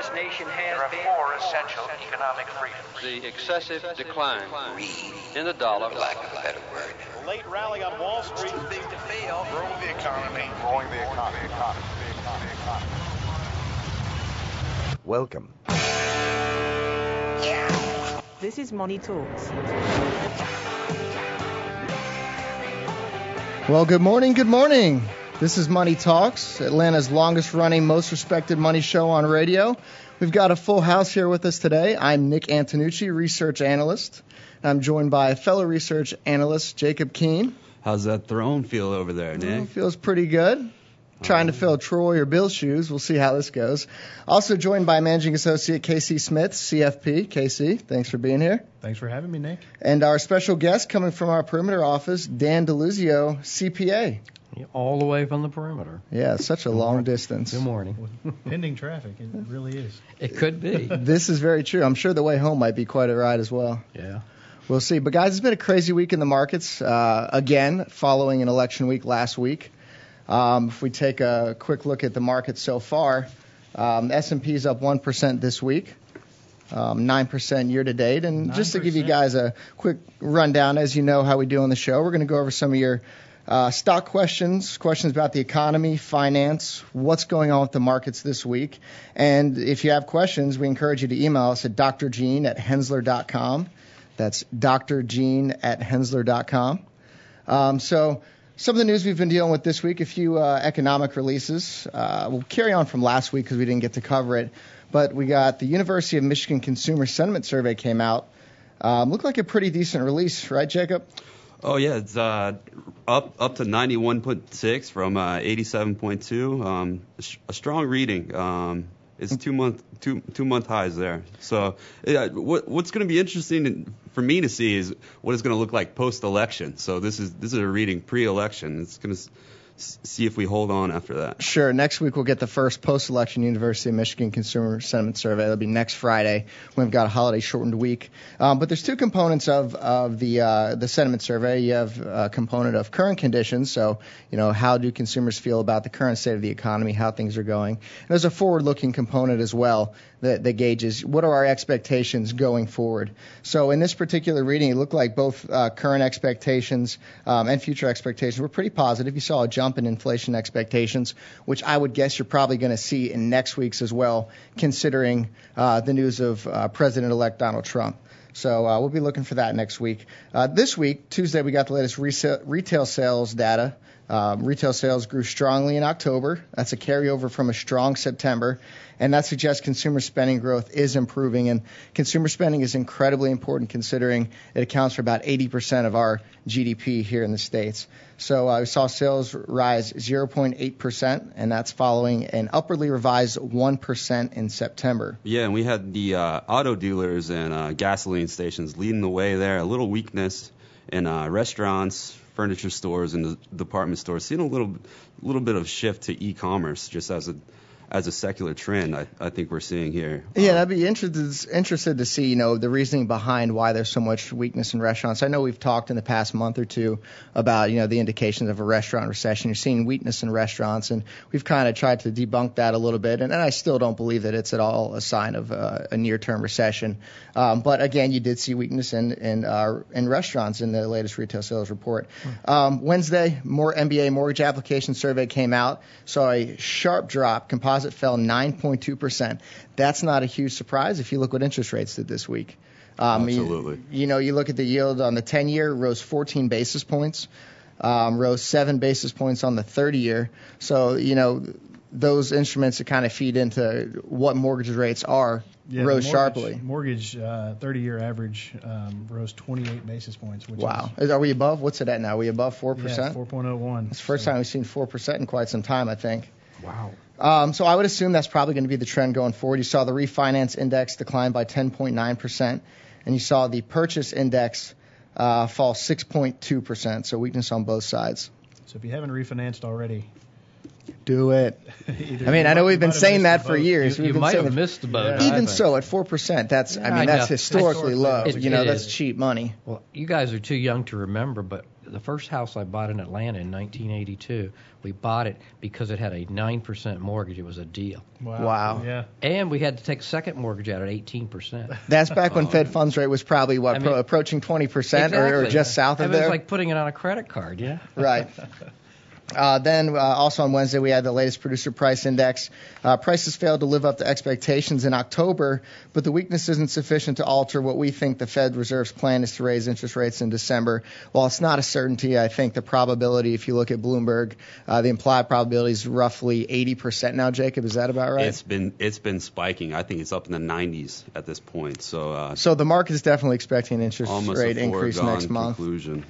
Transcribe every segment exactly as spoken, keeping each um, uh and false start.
this nation has there are been. four essential economic freedoms. The excessive decline in the dollar. For lack of a better word. Late rally on Wall Street. Too big to fail. Growing the economy. Growing the economy. The economy. The economy. The economy. Welcome. This is Money Talks. Well, good morning, good morning. This is Money Talks, Atlanta's longest-running, most respected money show on radio. We've got a full house here with us today. I'm Nick Antonucci, research analyst. I'm joined by fellow research analyst Jacob Keene. How's that throne feel over there, Nick? Well, feels pretty good. Trying to fill Troy or Bill's shoes. We'll see how this goes. Also joined by managing associate Casey Smith, C F P. Casey, thanks for being here. Thanks for having me, Nick. And our special guest coming from our perimeter office, Dan DeLuzio, C P A. All the way from the perimeter. Yeah, such a long distance. Good morning. Pending traffic, it really is. It could be. This is very true. I'm sure the way home might be quite a ride as well. Yeah. We'll see. But, guys, it's been a crazy week in the markets, uh, again, following an election week last week. Um, if we take a quick look at the market so far, um, S and P is up one percent this week, um, nine percent year-to-date. And nine percent. Just to give you guys a quick rundown, as you know how we do on the show, we're going to go over some of your uh, stock questions, questions about the economy, finance, what's going on with the markets this week. And if you have questions, we encourage you to email us at d r gene at hensler dot com. That's d r gene at hensler dot com. Um, so... Some of the news we've been dealing with this week, a few uh, economic releases. Uh, we'll carry on from last week because we didn't get to cover it. But we got the University of Michigan Consumer Sentiment Survey came out. Um, looked like a pretty decent release, right, Jacob? Oh, yeah. It's uh, up up to ninety-one point six from uh, eighty-seven point two. Um, a, sh- a strong reading. Um, it's two month two two month highs there. So yeah, what what's going to be interesting for me to see is what it's going to look like post election. So this is this is a reading pre-election. It's going to s- see if we hold on after that. Sure. Next week we'll get the first post-election University of Michigan Consumer Sentiment Survey. That'll be next Friday when we've got a holiday-shortened week. Um, but there's two components of of the uh, the sentiment survey. You have a component of current conditions, so you know how do consumers feel about the current state of the economy, how things are going. And there's a forward-looking component as well that, that gauges what are our expectations going forward. So in this particular reading, it looked like both uh, current expectations um, and future expectations were pretty positive. You saw a jump in inflation expectations, which I would guess you're probably going to see in next week's as well, considering uh, the news of uh, President-elect Donald Trump. So uh, we'll be looking for that next week. Uh, this week, Tuesday, we got the latest resale, retail sales data. Um, retail sales grew strongly in October. That's a carryover from a strong September. And that suggests consumer spending growth is improving. And consumer spending is incredibly important considering it accounts for about eighty percent of our G D P here in the States. So uh, we saw sales rise zero point eight percent, and that's following an upwardly revised one percent in September. Yeah, and we had the uh, auto dealers and uh, gasoline stations leading the way there. A little weakness in uh, restaurants, furniture stores, and the department stores. Seeing a little, little bit of shift to e-commerce just as a as a secular trend, I, I think we're seeing here. Yeah, um, I'd be interested interested to see, you know, the reasoning behind why there's so much weakness in restaurants. I know we've talked in the past month or two about, you know, the indications of a restaurant recession. You're seeing weakness in restaurants, and we've kind of tried to debunk that a little bit. And, and I still don't believe that it's at all a sign of uh, a near-term recession. Um, but again, you did see weakness in in, uh, in restaurants in the latest retail sales report. Um, Wednesday, more M B A mortgage application survey came out. Saw a sharp drop. Composite fell nine point two percent. That's not a huge surprise if you look what interest rates did this week. Um, Absolutely. You, you know, you look at the yield on the ten-year, rose fourteen basis points, um, rose seven basis points on the thirty-year. So, you know, those instruments that kind of feed into what mortgage rates are yeah, rose mortgage, sharply. Mortgage uh, thirty-year average um, rose twenty-eight basis points. Which wow. Is, Are we above? What's it at now? Are we above four percent? Yeah, four point oh one. It's the first so. time we've seen four percent in quite some time, I think. Wow. Um, so I would assume that's probably going to be the trend going forward. You saw the refinance index decline by ten point nine percent, and you saw the purchase index uh, fall six point two percent, so weakness on both sides. So if you haven't refinanced already, do it. I mean, I know we've been saying that for years. You, we've you been might saying have missed the boat. Yeah. Even so, at four percent, that's I mean I that's know. historically low. It, you know, it that's is. cheap money. Well, you guys are too young to remember, but the first house I bought in Atlanta in nineteen eighty-two, we bought it because it had a nine percent mortgage. It was a deal. Wow. Wow. Yeah. And we had to take a second mortgage out at eighteen percent. That's back when Fed funds rate was probably, what, I pro- mean, approaching twenty percent or, or Exactly. just south I of mean, It there? was like putting it on a credit card, yeah? Right. Uh, then uh, also on Wednesday we had the latest producer price index. Uh, prices failed to live up to expectations in October, but the weakness isn't sufficient to alter what we think the Fed Reserve's plan is to raise interest rates in December. While it's not a certainty, I think the probability, if you look at Bloomberg, uh, the implied probability is roughly eighty percent now. Jacob, is that about right? It's been it's been spiking. I think it's up in the nineties at this point. So uh, So the market is definitely expecting an interest almost rate a increase foregone next month. conclusion.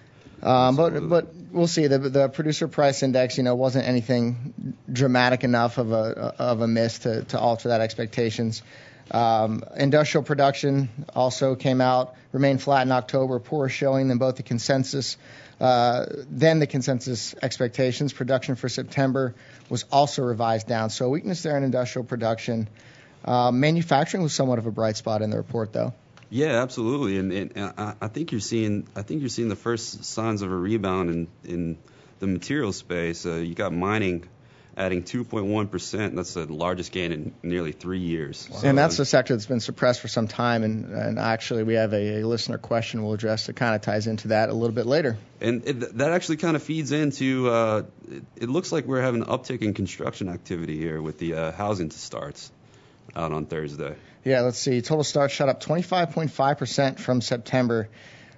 Um, but Absolutely. but we'll see. The the producer price index, you know, wasn't anything dramatic enough of a of a miss to, to alter that expectations. Um, industrial production also came out, remained flat in October, poor showing than both the consensus, uh, then the consensus expectations. Production for September was also revised down. So weakness there in industrial production. Uh, manufacturing was somewhat of a bright spot in the report, though. Yeah, absolutely, and, and, and I, I think you're seeing I think you're seeing the first signs of a rebound in in the material space. Uh, you got mining adding two point one percent. That's the largest gain in nearly three years. So, And that's a sector that's been suppressed for some time. And, and actually, we have a, a listener question we'll address that kind of ties into that a little bit later. And it, that actually kind of feeds into. Uh, it, it looks like we're having an uptick in construction activity here with the uh, housing starts out on Thursday. Yeah, let's see. Total starts shot up twenty-five point five percent from September.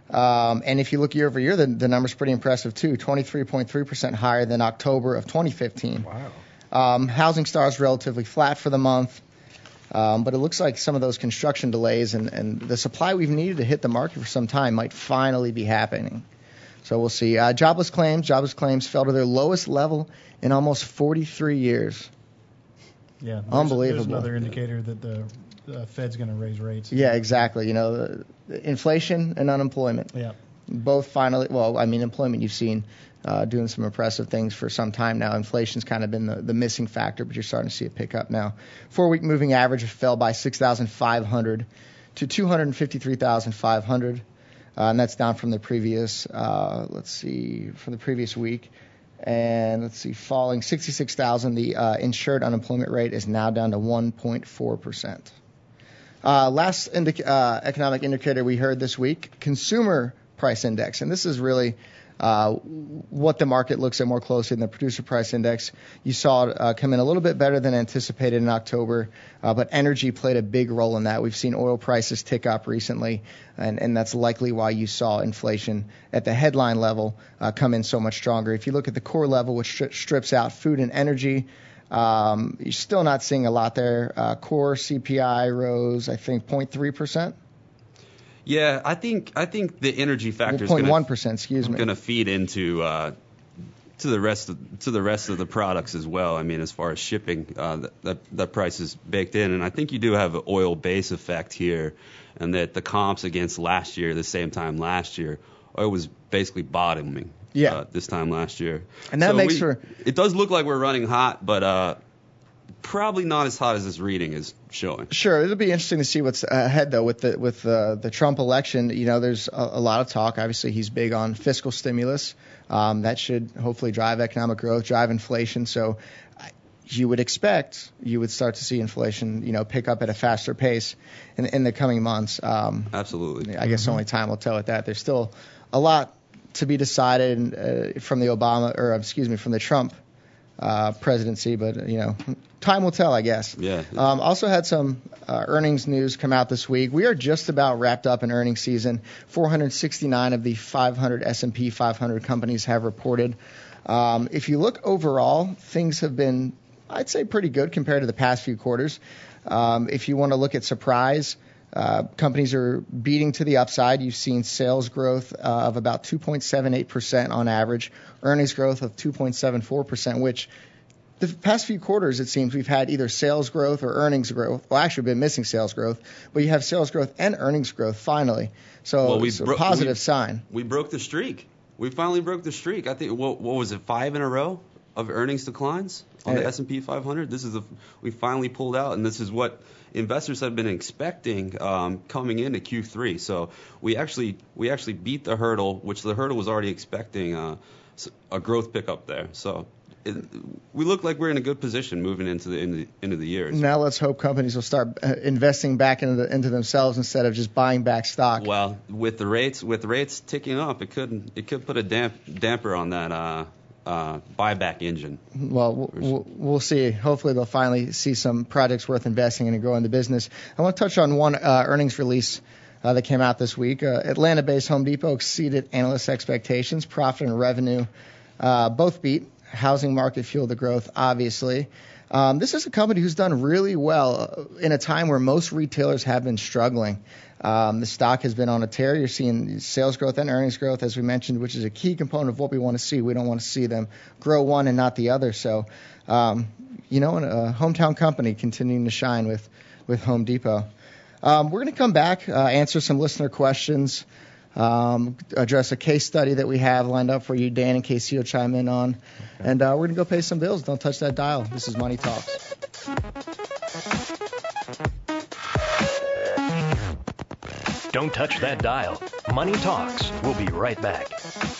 Um, and if you look year over year, the, the number's pretty impressive, too. twenty-three point three percent higher than October of twenty fifteen. Wow. Um, housing starts relatively flat for the month. Um, but it looks like some of those construction delays and, and the supply we've needed to hit the market for some time might finally be happening. So we'll see. Uh, jobless claims. Jobless claims fell to their lowest level in almost forty-three years. Yeah. There's, Unbelievable. There's another indicator that the uh, Fed's going to raise rates. Yeah, exactly. You know, the, the inflation and unemployment. Yeah. Both finally, well, I mean, employment you've seen uh, doing some impressive things for some time now. Inflation's kind of been the, the missing factor, but you're starting to see it pick up now. Four-week moving average fell by six thousand five hundred to two hundred fifty-three thousand five hundred, uh, and that's down from the previous, uh, let's see, from the previous week. And let's see, falling sixty-six thousand. The uh, insured unemployment rate is now down to one point four percent. Uh, last indic- uh, economic indicator we heard this week, consumer price index. And this is really uh, what the market looks at more closely than the producer price index. You saw it uh, come in a little bit better than anticipated in October, uh, but energy played a big role in that. We've seen oil prices tick up recently, and, and that's likely why you saw inflation at the headline level uh, come in so much stronger. If you look at the core level, which stri- strips out food and energy, Um, you're still not seeing a lot there. Uh, core C P I rose, I think, zero point three percent. Yeah, I think I think the energy factor is zero point one percent, excuse me. going to feed into uh, to the rest of to the rest of the products as well. I mean, as far as shipping, uh, that, that that price is baked in, and I think you do have an oil base effect here, and that the comps against last year, the same time last year, oil was basically bottoming. Yeah. Uh, this time last year. And that So makes we- for- It does look like we're running hot, but uh, probably not as hot as this reading is showing. Sure, it'll be interesting to see what's ahead though with the with uh, the Trump election. You know, there's a, a lot of talk. Obviously, he's big on fiscal stimulus. Um, that should hopefully drive economic growth, drive inflation. So I- you would expect you would start to see inflation, you know, pick up at a faster pace in, in the coming months. Um, Absolutely. I guess only time will tell with that. There's still a lot to be decided uh, from the Obama, or excuse me, from the Trump uh, presidency, but you know, time will tell, I guess. Yeah. Um, also had some uh, earnings news come out this week. We are just about wrapped up in earnings season. four hundred sixty-nine of the five hundred S and P five hundred companies have reported. Um, if you look overall, things have been, I'd say, pretty good compared to the past few quarters. Um, if you want to look at surprise, Uh, companies are beating to the upside. You've seen sales growth uh, of about two point seven eight percent on average, earnings growth of two point seven four percent, which the past few quarters, it seems, we've had either sales growth or earnings growth. Well, actually, we've been missing sales growth, but you have sales growth and earnings growth finally. So Well, we it's a bro- positive we- sign. We broke the streak. We finally broke the streak. I think, what, what was it, five in a row of earnings declines on the Yeah. S and P five hundred. This is a, we finally pulled out, and this is what investors have been expecting um, coming into Q three. So we actually we actually beat the hurdle, which the hurdle was already expecting uh, a growth pickup there. So it, we look like we're in a good position moving into the into, into the year. Now let's hope companies will start uh, investing back into the, into themselves instead of just buying back stock. Well, with the rates with rates ticking up, it could it could put a damp, damper on that uh, uh, buyback engine. Well, we'll, we'll see. Hopefully they'll finally see some projects worth investing in and growing the business. I want to touch on one uh, earnings release uh, that came out this week. Uh, Atlanta-based Home Depot exceeded analyst expectations. Profit and revenue uh, both beat. Housing market fueled the growth, obviously. Um, this is a company who's done really well in a time where most retailers have been struggling. Um, the stock has been on a tear. You're seeing sales growth and earnings growth, as we mentioned, which is a key component of what we want to see. We don't want to see them grow one and not the other. So, um, you know, a hometown company continuing to shine with, with Home Depot. Um, we're going to come back, uh, answer some listener questions. Um, address a case study that we have lined up for you, Dan, in case you'll chime in on. Okay. And uh, we're going to go pay some bills. Don't touch that dial. This is Money Talks. Don't touch that dial. Money Talks. We'll be right back.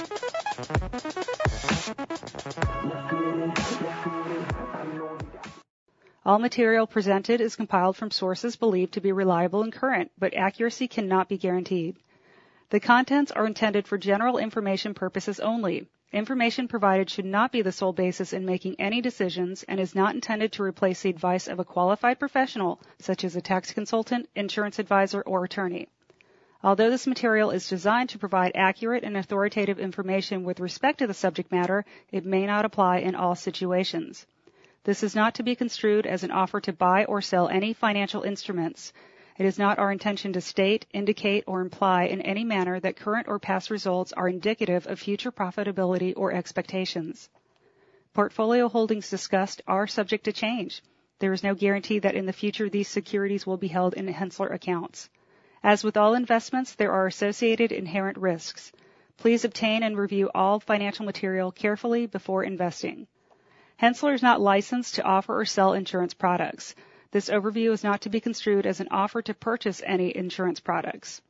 All material presented is compiled from sources believed to be reliable and current, but accuracy cannot be guaranteed. The contents are intended for general information purposes only. Information provided should not be the sole basis in making any decisions and is not intended to replace the advice of a qualified professional, such as a tax consultant, insurance advisor, or attorney. Although this material is designed to provide accurate and authoritative information with respect to the subject matter, it may not apply in all situations. This is not to be construed as an offer to buy or sell any financial instruments. It is not our intention to state, indicate, or imply in any manner that current or past results are indicative of future profitability or expectations. Portfolio holdings discussed are subject to change. There is no guarantee that in the future these securities will be held in Hensler accounts. As with all investments, there are associated inherent risks. Please obtain and review all financial material carefully before investing. Hensler is not licensed to offer or sell insurance products. This overview is not to be construed as an offer to purchase any insurance products.